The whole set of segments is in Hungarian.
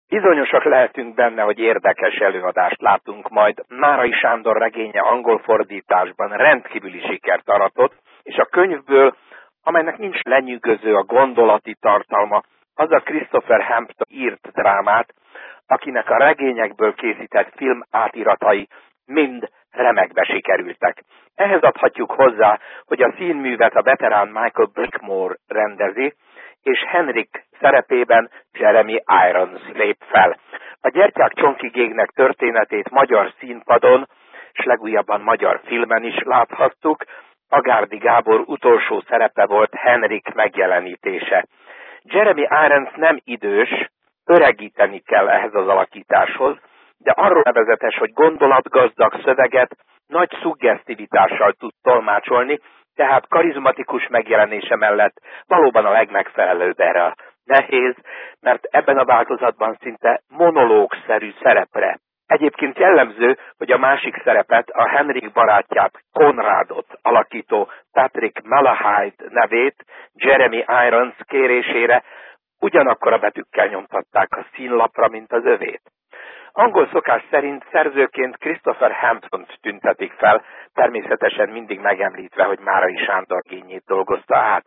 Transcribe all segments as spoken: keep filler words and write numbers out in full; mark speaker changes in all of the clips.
Speaker 1: Bizonyosak lehetünk benne, hogy érdekes előadást látunk majd. Márai Sándor regénye angol fordításban rendkívüli sikert aratott, és a könyvből, amelynek nincs lenyűgöző a gondolati tartalma, az a Christopher Hampton írt drámát, akinek a regényekből készített film átiratai mind remekbe sikerültek. Ehhez adhatjuk hozzá, hogy a színművet a veterán Michael Blakemore rendezi, és Henrik szerepében Jeremy Irons lép fel. A Gyertyák csonkigégnek történetét magyar színpadon, és legújabban magyar filmen is láthattuk. Agárdi Gábor utolsó szerepe volt Henrik megjelenítése. Jeremy Irons nem idős, öregíteni kell ehhez az alakításhoz, de arról nevezetes, hogy gondolatgazdag szöveget nagy szuggesztivitással tud tolmácsolni, tehát karizmatikus megjelenése mellett valóban a legmegfelelőbb erre a nehéz, mert ebben a változatban szinte monológszerű szerepre. Egyébként jellemző, hogy a másik szerepet, a Henrik barátját, Konrádot alakító Patrick Malahide nevét Jeremy Irons kérésére ugyanakkor a betűkkel nyomtatták a színlapra, mint az övét. Angol szokás szerint szerzőként Christopher Hamptont tüntetik fel, természetesen mindig megemlítve, hogy Márai Sándor regényét dolgozta át.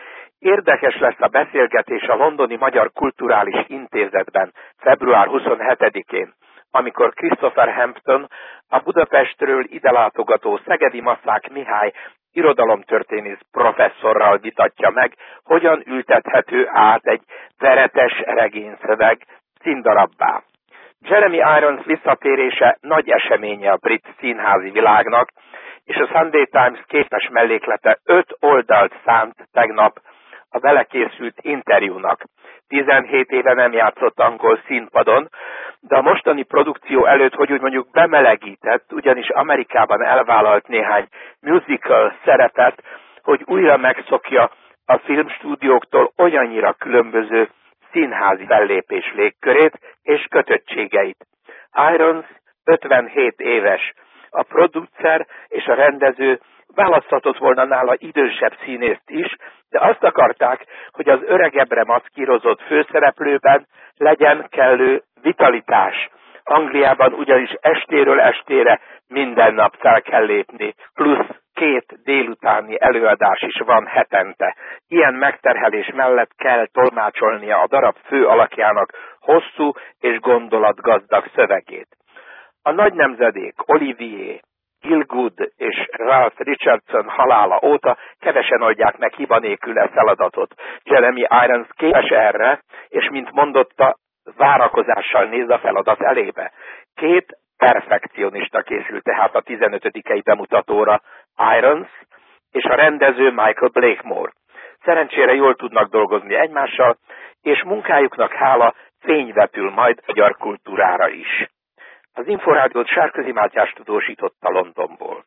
Speaker 1: Érdekes lesz a beszélgetés a Londoni Magyar Kulturális Intézetben február huszonhetedikén, amikor Christopher Hampton a Budapestről ide látogató Szegedi Maszák Mihály irodalomtörténész professzorral vitatja meg, hogyan ültethető át egy veretes regényszöveg színdarabbá. Jeremy Irons visszatérése nagy eseménye a brit színházi világnak, és a Sunday Times képes melléklete öt oldalt szánt tegnap a vele készült interjúnak. tizenhét éve nem játszott angol színpadon, de a mostani produkció előtt, hogy úgy mondjuk bemelegített, ugyanis Amerikában elvállalt néhány musical szerepet, hogy újra megszokja a filmstúdióktól olyannyira különböző színházi fellépés légkörét és kötöttségeit. Irons ötvenhét éves, a producer és a rendező választhatott volna nála idősebb színészt is, de azt akarták, hogy az öregebbre maszkírozott főszereplőben legyen kellő vitalitás. Angliában ugyanis estéről estére minden nap fel kell lépni, plusz két délutáni előadás is van hetente. Ilyen megterhelés mellett kell tolmácsolnia a darab fő alakjának hosszú és gondolatgazdag szövegét. A nagy nemzedék Olivier, Gielgud és Ralph Richardson halála óta kevesen oldják meg hiba nélkül e feladatot. Jeremy Irons képes erre, és mint mondotta, várakozással néz a feladat elébe. Két perfekcionista készült tehát a tizenötödikei bemutatóra, Irons és a rendező Michael Blakemore. Szerencsére jól tudnak dolgozni egymással, és munkájuknak hála fény vetül majd magyar kultúrára is. Az Inforádiót Sárközi Mátyás tudósította Londonból.